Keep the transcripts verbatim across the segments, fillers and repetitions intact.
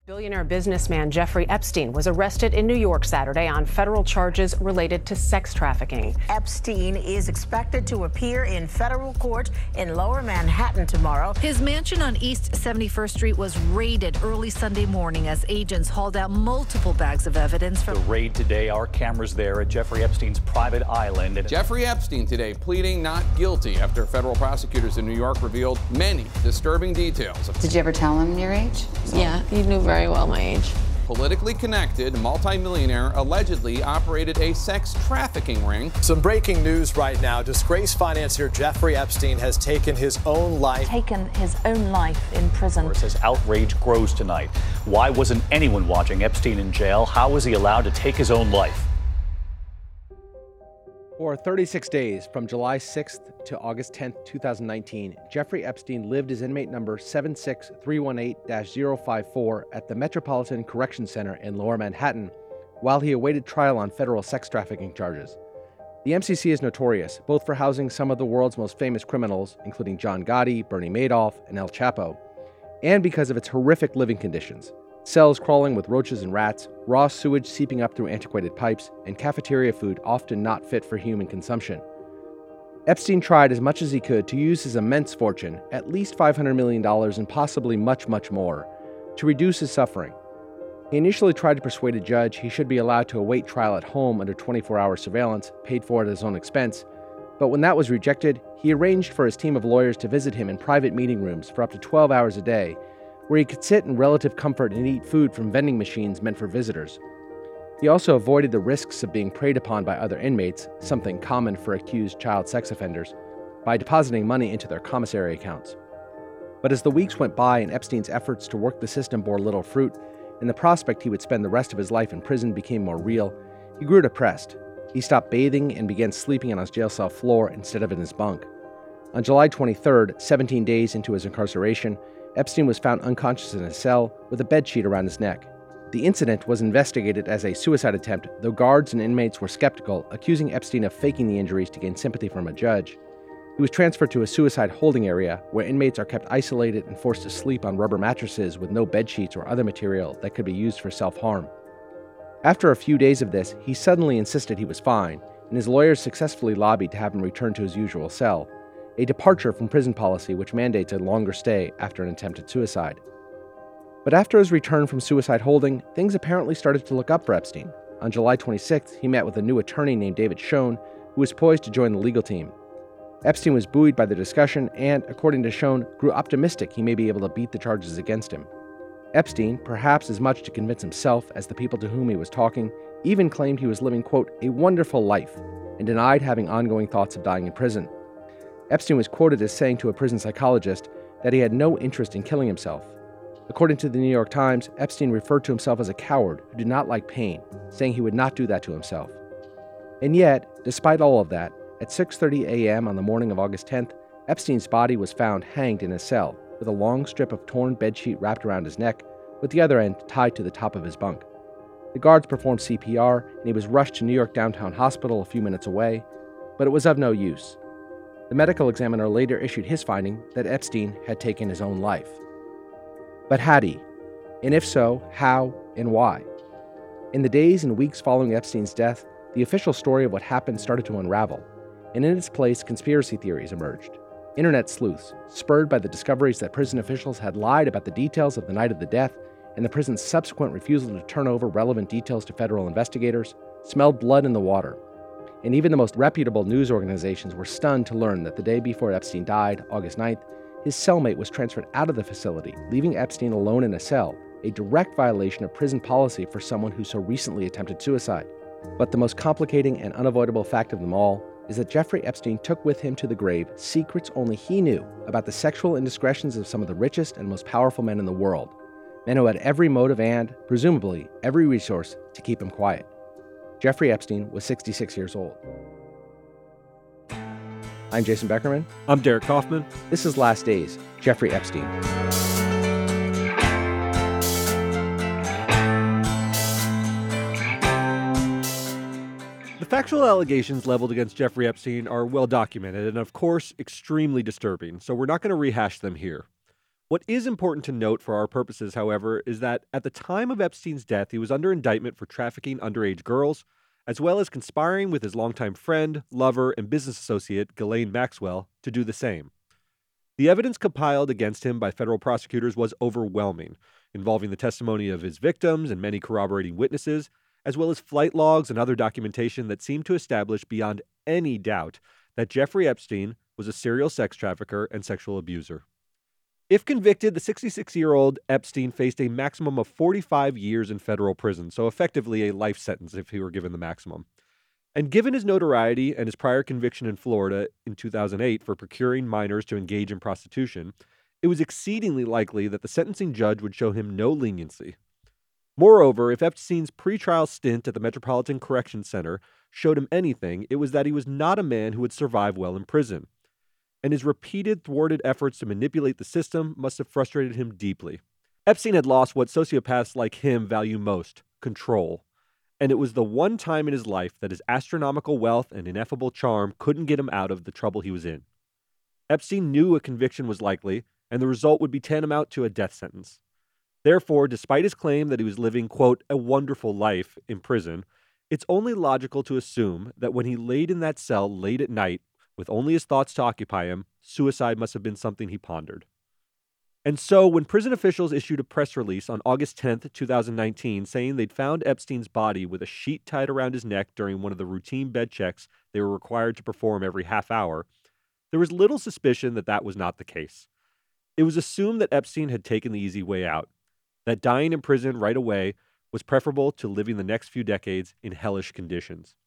Billionaire businessman Jeffrey Epstein was arrested in New York Saturday on federal charges related to sex trafficking. Epstein is expected to appear in federal court in Lower Manhattan tomorrow. His mansion on East seventy-first Street was raided early Sunday morning as agents hauled out multiple bags of evidence from the raid today. Our cameras there at Jeffrey Epstein's private island. Jeffrey Epstein today pleading not guilty after federal prosecutors in New York revealed many disturbing details. Did you ever tell him your age? Yeah, he knew very very well my age. Politically connected multimillionaire allegedly operated a sex trafficking ring. Some breaking news right now. Disgraced financier Jeffrey Epstein has taken his own life. Taken his own life in prison. As outrage grows tonight. Why wasn't anyone watching Epstein in jail? How was he allowed to take his own life? For thirty-six days, from July sixth to August tenth, twenty nineteen, Jeffrey Epstein lived as inmate number seven six three one eight dash zero five four at the Metropolitan Correction Center in Lower Manhattan, while he awaited trial on federal sex trafficking charges. The M C C is notorious, both for housing some of the world's most famous criminals, including John Gotti, Bernie Madoff, and El Chapo, and because of its horrific living conditions. Cells crawling with roaches and rats, raw sewage seeping up through antiquated pipes, and cafeteria food often not fit for human consumption. Epstein tried as much as he could to use his immense fortune, at least five hundred million dollars and possibly much, much more, to reduce his suffering. He initially tried to persuade a judge he should be allowed to await trial at home under twenty-four hour surveillance, paid for at his own expense, but when that was rejected, he arranged for his team of lawyers to visit him in private meeting rooms for up to twelve hours a day, where he could sit in relative comfort and eat food from vending machines meant for visitors. He also avoided the risks of being preyed upon by other inmates, something common for accused child sex offenders, by depositing money into their commissary accounts. But as the weeks went by and Epstein's efforts to work the system bore little fruit, and the prospect he would spend the rest of his life in prison became more real, he grew depressed. He stopped bathing and began sleeping on his jail cell floor instead of in his bunk. On July twenty-third, seventeen days into his incarceration, Epstein was found unconscious in his cell with a bedsheet around his neck. The incident was investigated as a suicide attempt, though guards and inmates were skeptical, accusing Epstein of faking the injuries to gain sympathy from a judge. He was transferred to a suicide holding area where inmates are kept isolated and forced to sleep on rubber mattresses with no bedsheets or other material that could be used for self-harm. After a few days of this, he suddenly insisted he was fine, and his lawyers successfully lobbied to have him return to his usual cell, a departure from prison policy which mandates a longer stay after an attempted suicide. But after his return from suicide holding, things apparently started to look up for Epstein. On July twenty-sixth, he met with a new attorney named David Schoen, who was poised to join the legal team. Epstein was buoyed by the discussion and, according to Schoen, grew optimistic he may be able to beat the charges against him. Epstein, perhaps as much to convince himself as the people to whom he was talking, even claimed he was living, quote, a wonderful life, and denied having ongoing thoughts of dying in prison. Epstein was quoted as saying to a prison psychologist that he had no interest in killing himself. According to the New York Times, Epstein referred to himself as a coward who did not like pain, saying he would not do that to himself. And yet, despite all of that, at six thirty a.m. on the morning of August tenth, Epstein's body was found hanged in his cell, with a long strip of torn bedsheet wrapped around his neck, with the other end tied to the top of his bunk. The guards performed C P R, and he was rushed to New York Downtown Hospital a few minutes away, but it was of no use. The medical examiner later issued his finding that Epstein had taken his own life. But had he? And if so, how and why? In the days and weeks following Epstein's death, the official story of what happened started to unravel, and in its place, conspiracy theories emerged. Internet sleuths, spurred by the discoveries that prison officials had lied about the details of the night of the death and the prison's subsequent refusal to turn over relevant details to federal investigators, smelled blood in the water. And even the most reputable news organizations were stunned to learn that the day before Epstein died, August ninth, his cellmate was transferred out of the facility, leaving Epstein alone in a cell, a direct violation of prison policy for someone who so recently attempted suicide. But the most complicating and unavoidable fact of them all is that Jeffrey Epstein took with him to the grave secrets only he knew about the sexual indiscretions of some of the richest and most powerful men in the world, men who had every motive and, presumably, every resource to keep him quiet. Jeffrey Epstein was sixty-six years old. I'm Jason Beckerman. I'm Derek Kaufman. This is Last Days, Jeffrey Epstein. The factual allegations leveled against Jeffrey Epstein are well documented and, of course, extremely disturbing, so we're not going to rehash them here. What is important to note for our purposes, however, is that at the time of Epstein's death, he was under indictment for trafficking underage girls, as well as conspiring with his longtime friend, lover, and business associate, Ghislaine Maxwell, to do the same. The evidence compiled against him by federal prosecutors was overwhelming, involving the testimony of his victims and many corroborating witnesses, as well as flight logs and other documentation that seemed to establish beyond any doubt that Jeffrey Epstein was a serial sex trafficker and sexual abuser. If convicted, the sixty-six-year-old Epstein faced a maximum of forty-five years in federal prison, so effectively a life sentence if he were given the maximum. And given his notoriety and his prior conviction in Florida in two thousand eight for procuring minors to engage in prostitution, it was exceedingly likely that the sentencing judge would show him no leniency. Moreover, if Epstein's pretrial stint at the Metropolitan Corrections Center showed him anything, it was that he was not a man who would survive well in prison. And his repeated thwarted efforts to manipulate the system must have frustrated him deeply. Epstein had lost what sociopaths like him value most, control. And it was the one time in his life that his astronomical wealth and ineffable charm couldn't get him out of the trouble he was in. Epstein knew a conviction was likely, and the result would be tantamount to a death sentence. Therefore, despite his claim that he was living, quote, a wonderful life in prison, it's only logical to assume that when he laid in that cell late at night, with only his thoughts to occupy him, suicide must have been something he pondered. And so, when prison officials issued a press release on August tenth, twenty nineteen, saying they'd found Epstein's body with a sheet tied around his neck during one of the routine bed checks they were required to perform every half hour, there was little suspicion that that was not the case. It was assumed that Epstein had taken the easy way out, that dying in prison right away was preferable to living the next few decades in hellish conditions.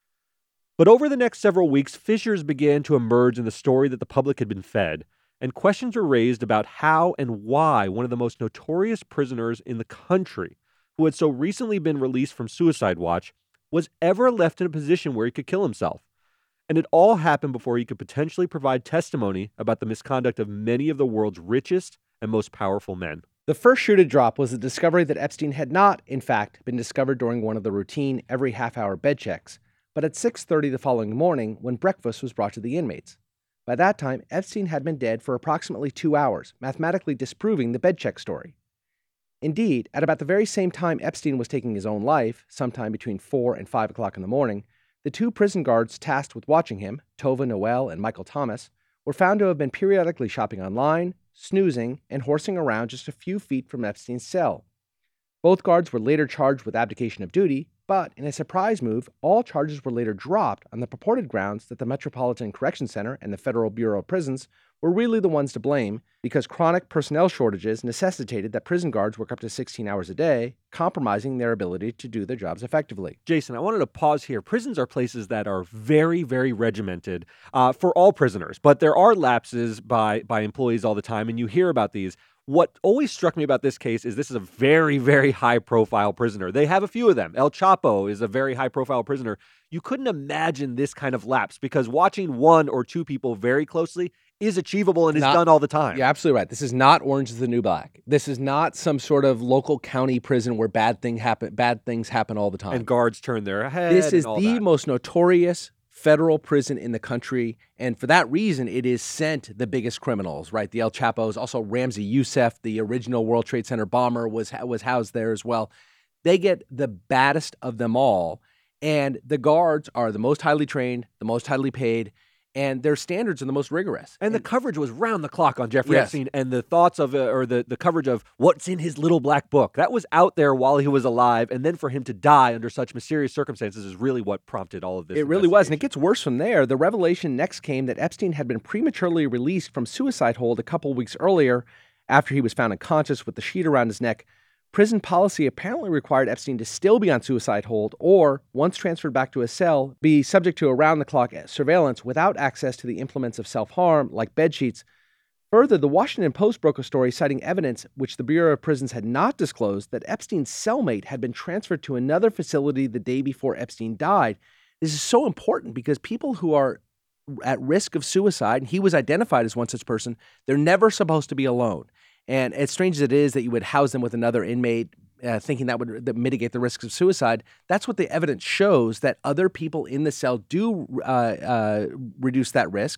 But over the next several weeks, fissures began to emerge in the story that the public had been fed, and questions were raised about how and why one of the most notorious prisoners in the country, who had so recently been released from suicide watch, was ever left in a position where he could kill himself. And it all happened before he could potentially provide testimony about the misconduct of many of the world's richest and most powerful men. The first shoe to drop was the discovery that Epstein had not, in fact, been discovered during one of the routine every half-hour bed checks, but at six thirty the following morning when breakfast was brought to the inmates. By that time, Epstein had been dead for approximately two hours, mathematically disproving the bed check story. Indeed, at about the very same time Epstein was taking his own life, sometime between four and five o'clock in the morning, the two prison guards tasked with watching him, Tova Noel and Michael Thomas, were found to have been periodically shopping online, snoozing, and horsing around just a few feet from Epstein's cell. Both guards were later charged with abdication of duty, but in a surprise move, all charges were later dropped on the purported grounds that the Metropolitan Corrections Center and the Federal Bureau of Prisons were really the ones to blame because chronic personnel shortages necessitated that prison guards work up to sixteen hours a day, compromising their ability to do their jobs effectively. Jason, I wanted to pause here. Prisons are places that are very, very regimented uh, for all prisoners, but there are lapses by, by employees all the time, and you hear about these. What always struck me about this case is this is a very, very high-profile prisoner. They have a few of them. El Chapo is a very high-profile prisoner. You couldn't imagine this kind of lapse because watching one or two people very closely is achievable and is Not, done all the time. You're absolutely right. This is not Orange is the New Black. This is not some sort of local county prison where bad thing happen, bad things happen all the time. And guards turn their head. This is and all the that. most notorious federal prison in the country, and for that reason, it is sent the biggest criminals, right? The El Chapos, also Ramzi Youssef, the original World Trade Center bomber, was was housed there as well. They get the baddest of them all, and the guards are the most highly trained, the most highly paid, and their standards are the most rigorous. And, and the coverage was round the clock on Jeffrey yes. Epstein, and the thoughts of, uh, or the, the coverage of what's in his little black book. That was out there while he was alive, and then for him to die under such mysterious circumstances is really what prompted all of this. It really was, and it gets worse from there. The revelation next came that Epstein had been prematurely released from suicide hold a couple weeks earlier after he was found unconscious with the sheet around his neck. Prison policy apparently required Epstein to still be on suicide hold or, once transferred back to his cell, be subject to around-the-clock surveillance without access to the implements of self-harm like bedsheets. Further, the Washington Post broke a story citing evidence, which the Bureau of Prisons had not disclosed, that Epstein's cellmate had been transferred to another facility the day before Epstein died. This is so important because people who are at risk of suicide, and he was identified as one such person, they're never supposed to be alone. And as strange as it is that you would house them with another inmate, uh, thinking that would that mitigate the risks of suicide, that's what the evidence shows, that other people in the cell do uh, uh, reduce that risk.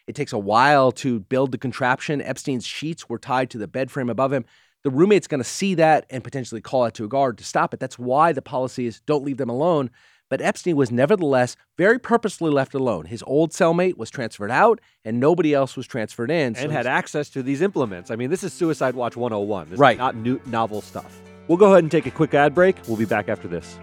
It takes a while to build the contraption. Epstein's sheets were tied to the bed frame above him. The roommate's going to see that and potentially call out to a guard to stop it. That's why the policy is don't leave them alone. But Epstein was nevertheless very purposefully left alone. His old cellmate was transferred out, and nobody else was transferred in. And so had access to these implements. I mean, this is Suicide Watch one oh one. This right. is not new, novel stuff. We'll go ahead and take a quick ad break. We'll be back after this.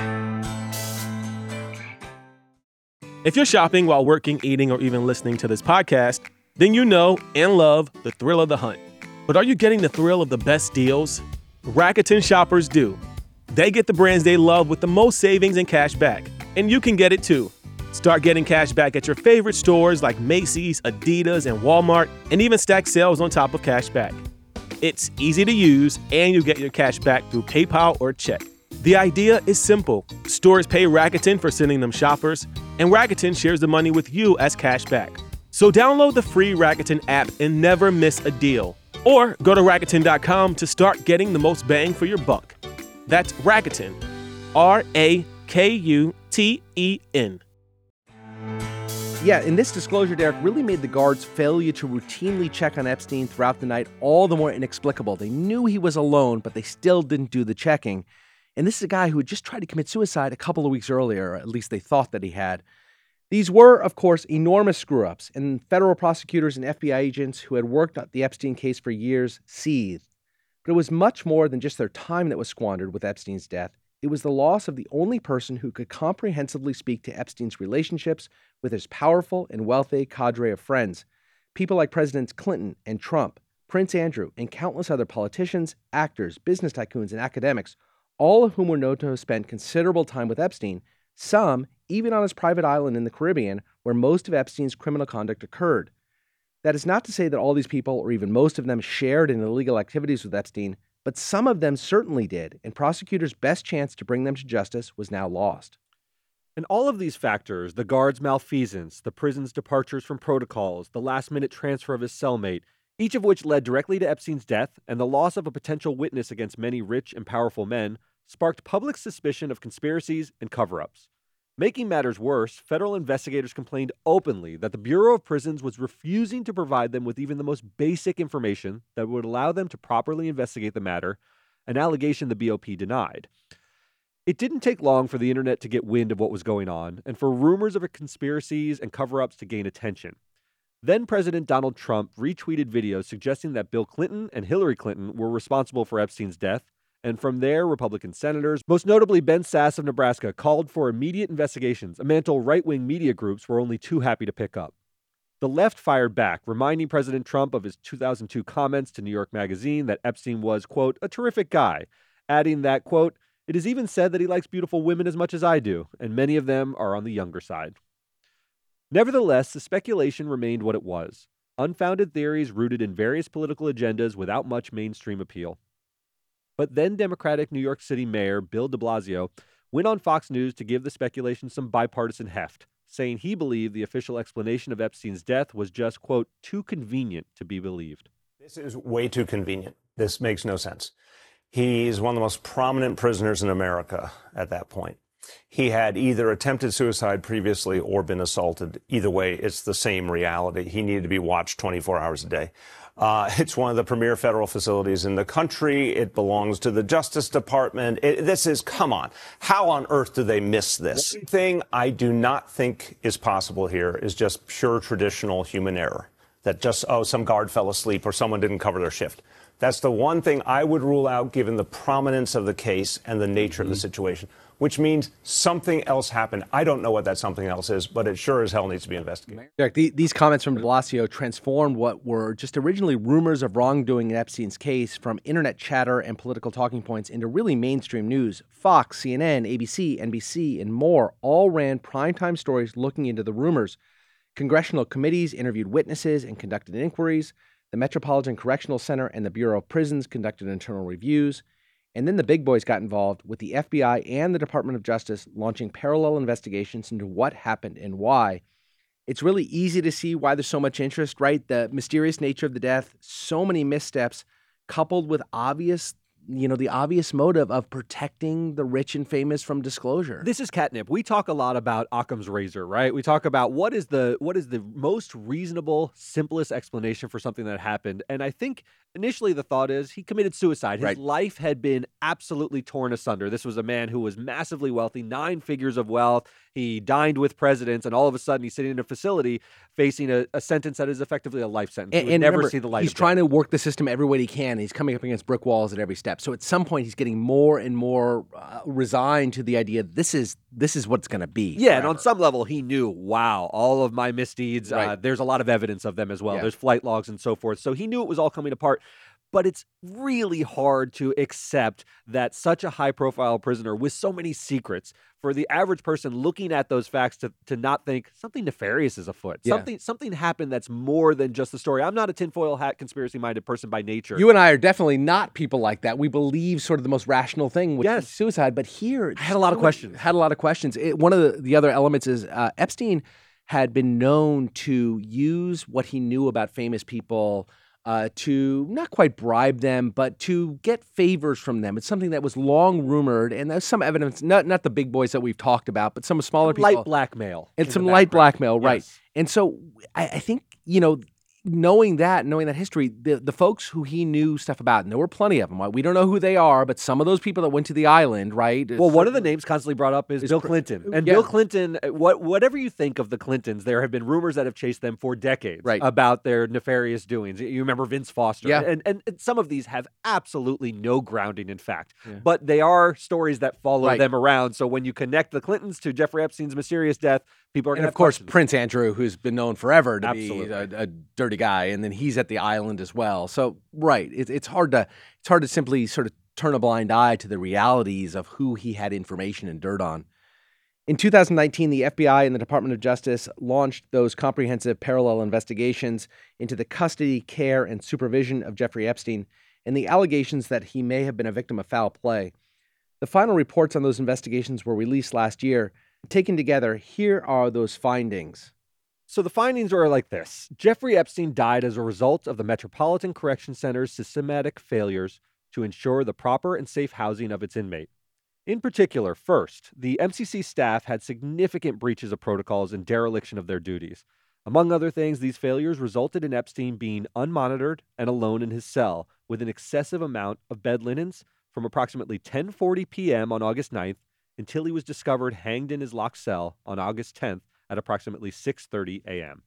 If you're shopping while working, eating, or even listening to this podcast, then you know and love the thrill of the hunt. But are you getting the thrill of the best deals? Rakuten shoppers do. They get the brands they love with the most savings and cash back. And you can get it too. Start getting cash back at your favorite stores like Macy's, Adidas, and Walmart, and even stack sales on top of cash back. It's easy to use, and you get your cash back through PayPal or check. The idea is simple. Stores pay Rakuten for sending them shoppers, and Rakuten shares the money with you as cash back. So download the free Rakuten app and never miss a deal. Or go to Rakuten dot com to start getting the most bang for your buck. That's Rakuten, R A K U T E N. Yeah, and this disclosure, Derek, really made the guards' failure to routinely check on Epstein throughout the night all the more inexplicable. They knew he was alone, but they still didn't do the checking. And this is a guy who had just tried to commit suicide a couple of weeks earlier, or at least they thought that he had. These were, of course, enormous screw-ups, and federal prosecutors and F B I agents who had worked on the Epstein case for years seethed. But it was much more than just their time that was squandered with Epstein's death. It was the loss of the only person who could comprehensively speak to Epstein's relationships with his powerful and wealthy cadre of friends. People like Presidents Clinton and Trump, Prince Andrew, and countless other politicians, actors, business tycoons, and academics, all of whom were known to have spent considerable time with Epstein, some even on his private island in the Caribbean, where most of Epstein's criminal conduct occurred. That is not to say that all these people, or even most of them, shared in illegal activities with Epstein, but some of them certainly did, and prosecutors' best chance to bring them to justice was now lost. And all of these factors, the guard's malfeasance, the prison's departures from protocols, the last-minute transfer of his cellmate, each of which led directly to Epstein's death, and the loss of a potential witness against many rich and powerful men, sparked public suspicion of conspiracies and cover-ups. Making matters worse, federal investigators complained openly that the Bureau of Prisons was refusing to provide them with even the most basic information that would allow them to properly investigate the matter, an allegation the B O P denied. It didn't take long for the internet to get wind of what was going on, and for rumors of conspiracies and cover-ups to gain attention. Then President Donald Trump retweeted videos suggesting that Bill Clinton and Hillary Clinton were responsible for Epstein's death, and from there, Republican senators, most notably Ben Sasse of Nebraska, called for immediate investigations, a mantle right-wing media groups were only too happy to pick up. The left fired back, reminding President Trump of his two thousand two comments to New York Magazine that Epstein was, quote, a terrific guy, adding that, quote, it is even said that he likes beautiful women as much as I do, and many of them are on the younger side. Nevertheless, the speculation remained what it was, unfounded theories rooted in various political agendas without much mainstream appeal. But then Democratic New York City Mayor Bill de Blasio went on Fox News to give the speculation some bipartisan heft, saying he believed the official explanation of Epstein's death was just, quote, too convenient to be believed. This is way too convenient. This makes no sense. He's one of the most prominent prisoners in America at that point. He had either attempted suicide previously or been assaulted. Either way, it's the same reality. He needed to be watched twenty-four hours a day. Uh, it's one of the premier federal facilities in the country. It belongs to the Justice Department. It, this is, come on, how on earth do they miss this? One thing I do not think is possible here is just pure traditional human error. That just, oh, some guard fell asleep or someone didn't cover their shift. That's the one thing I would rule out given the prominence of the case and the nature mm-hmm. of the situation, which means something else happened. I don't know what that something else is, but it sure as hell needs to be investigated. Derek, the, these comments from de Blasio transformed what were just originally rumors of wrongdoing in Epstein's case from internet chatter and political talking points into really mainstream news. Fox, C N N, A B C, N B C, and more all ran primetime stories looking into the rumors. Congressional committees interviewed witnesses and conducted inquiries. The Metropolitan Correctional Center and the Bureau of Prisons conducted internal reviews. And then the big boys got involved, with the F B I and the Department of Justice launching parallel investigations into what happened and why. It's really easy to see why there's so much interest, right? The mysterious nature of the death, so many missteps, coupled with obvious you know, the obvious motive of protecting the rich and famous from disclosure. This is catnip. We talk a lot about Occam's razor, right? We talk about what is the what is the most reasonable, simplest explanation for something that happened. And I think initially the thought is he committed suicide. His Right. life had been absolutely torn asunder. This was a man who was massively wealthy, nine figures of wealth. He dined with presidents, and all of a sudden he's sitting in a facility facing a, a sentence that is effectively a life sentence. And, He would and never remember, see the light he's of trying day. to work the system every way he can. He's coming up against brick walls at every step. So at some point, he's getting more and more uh, resigned to the idea this is this is what's going to be. Yeah, and forever. on some level, he knew, wow, all of my misdeeds, uh, Right. there's a lot of evidence of them as well. Yeah. There's flight logs and so forth. So he knew it was all coming apart. But it's really hard to accept that such a high-profile prisoner with so many secrets, for the average person looking at those facts to, to not think something nefarious is afoot. Yeah. Something something happened that's more than just the story. I'm not a tinfoil hat conspiracy-minded person by nature. You and I are definitely not people like that. We believe sort of the most rational thing, which Yes. is suicide. But here, I had a lot of questions. Had a lot of questions. It, one of the, the other elements is uh, Epstein had been known to use what he knew about famous people uh, to not quite bribe them, but to get favors from them. It's something that was long rumored, and there's some evidence, not not the big boys that we've talked about, but some smaller people. Light blackmail. And in some the light background. blackmail, right. Yes. And so I, I think, you know, knowing that, knowing that history, the, the folks who he knew stuff about, and there were plenty of them. Right? We don't know who they are, but some of those people that went to the island, right? Well, one of the names constantly brought up is Is Bill Cr- Clinton. And yeah. Bill Clinton, what whatever you think of the Clintons, there have been rumors that have chased them for decades Right. about their nefarious doings. You remember Vince Foster. Yeah. And, and, and some of these have absolutely no grounding in fact. Yeah. But they are stories that follow Right. them around. So when you connect the Clintons to Jeffrey Epstein's mysterious death, people are going And to of course, questions. Prince Andrew, who's been known forever to Absolutely. be a, a dirty guy, and then he's at the island as well. So, right, it, it's hard to it's hard to simply sort of turn a blind eye to the realities of who he had information and dirt on. In two thousand nineteen, the F B I and the Department of Justice launched those comprehensive parallel investigations into the custody, care, and supervision of Jeffrey Epstein and the allegations that he may have been a victim of foul play. The final reports on those investigations were released last year. Taken together, here are those findings. So the findings are like this. Jeffrey Epstein died as a result of the Metropolitan Correction Center's systematic failures to ensure the proper and safe housing of its inmate. In particular, first, the M C C staff had significant breaches of protocols and dereliction of their duties. Among other things, these failures resulted in Epstein being unmonitored and alone in his cell with an excessive amount of bed linens from approximately ten forty p.m. on August ninth until he was discovered hanged in his locked cell on August tenth at approximately six thirty a.m.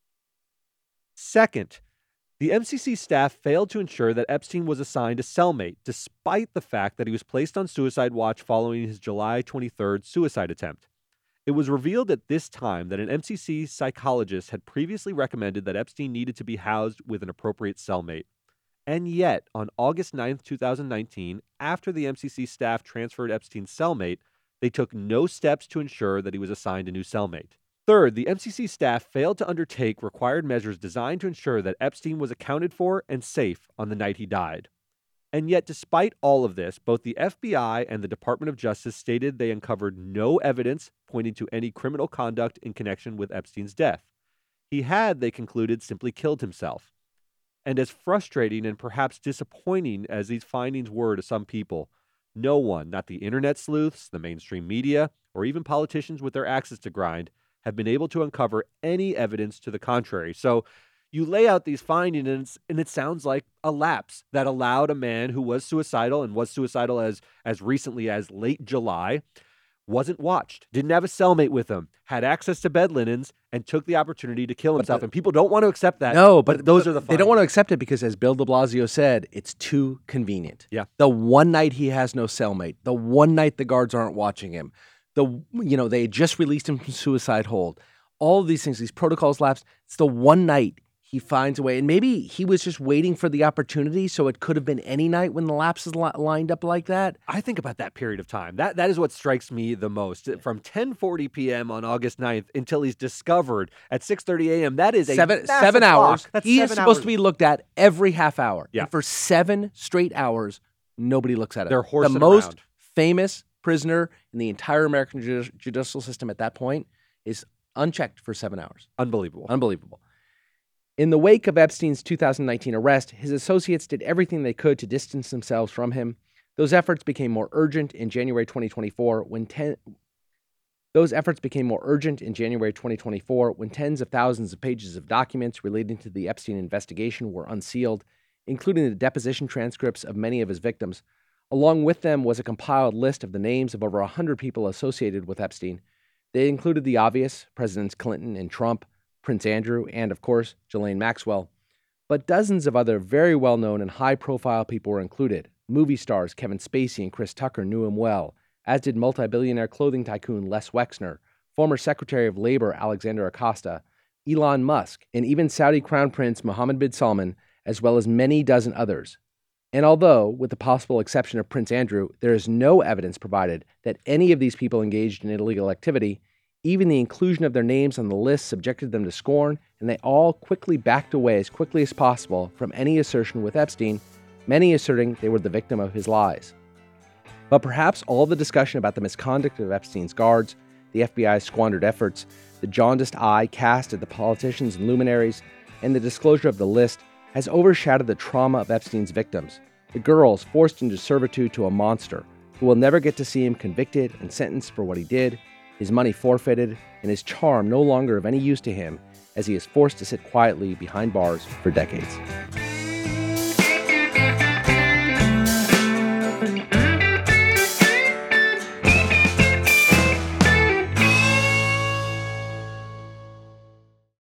Second, the M C C staff failed to ensure that Epstein was assigned a cellmate, despite the fact that he was placed on suicide watch following his July twenty-third suicide attempt. It was revealed at this time that an M C C psychologist had previously recommended that Epstein needed to be housed with an appropriate cellmate. And yet, on August ninth, twenty nineteen, after the M C C staff transferred Epstein's cellmate, they took no steps to ensure that he was assigned a new cellmate. Third, the M C C staff failed to undertake required measures designed to ensure that Epstein was accounted for and safe on the night he died. And yet, despite all of this, both the F B I and the Department of Justice stated they uncovered no evidence pointing to any criminal conduct in connection with Epstein's death. He had, they concluded, simply killed himself. And as frustrating and perhaps disappointing as these findings were to some people, no one, not the internet sleuths, the mainstream media, or even politicians with their axes to grind, have been able to uncover any evidence to the contrary. So you lay out these findings, and, it's, and it sounds like a lapse that allowed a man who was suicidal and was suicidal as, as recently as late July, wasn't watched, didn't have a cellmate with him, had access to bed linens, and took the opportunity to kill himself. the- and people don't want to accept that. No, but, those but are the they findings. don't want to accept it because, as Bill de Blasio said, it's too convenient. Yeah. The one night he has no cellmate, the one night the guards aren't watching him, the you know they just released him from suicide hold. All of these things, these protocols lapsed. It's the one night he finds a way, and maybe he was just waiting for the opportunity. So it could have been any night when the lapses li- lined up like that. I think about that period of time. That that is what strikes me the most. From ten forty p.m. on August ninth until he's discovered at six thirty a.m. That is a Seven massive seven hours. block. That's he is seven supposed hours. to be looked at every half hour. Yeah. And for seven straight hours, nobody looks at it. They're horsing the most around. famous prisoner in the entire American judi- judicial system at that point is unchecked for seven hours. Unbelievable. Unbelievable. In the wake of Epstein's two thousand nineteen arrest, his associates did everything they could to distance themselves from him. Those efforts became more urgent in January twenty twenty-four when ten Those efforts became more urgent in January twenty twenty-four when tens of thousands of pages of documents relating to the Epstein investigation were unsealed, including the deposition transcripts of many of his victims. Along with them was a compiled list of the names of over one hundred people associated with Epstein. They included the obvious, Presidents Clinton and Trump, Prince Andrew, and, of course, Ghislaine Maxwell. But dozens of other very well-known and high-profile people were included. Movie stars Kevin Spacey and Chris Tucker knew him well, as did multi-billionaire clothing tycoon Les Wexner, former Secretary of Labor Alexander Acosta, Elon Musk, and even Saudi Crown Prince Mohammed bin Salman, as well as many dozen others. And although, with the possible exception of Prince Andrew, there is no evidence provided that any of these people engaged in illegal activity, even the inclusion of their names on the list subjected them to scorn, and they all quickly backed away as quickly as possible from any assertion with Epstein, many asserting they were the victim of his lies. But perhaps all the discussion about the misconduct of Epstein's guards, the F B I's squandered efforts, the jaundiced eye cast at the politicians and luminaries, and the disclosure of the list has overshadowed the trauma of Epstein's victims, the girls forced into servitude to a monster who will never get to see him convicted and sentenced for what he did, his money forfeited, and his charm no longer of any use to him as he is forced to sit quietly behind bars for decades.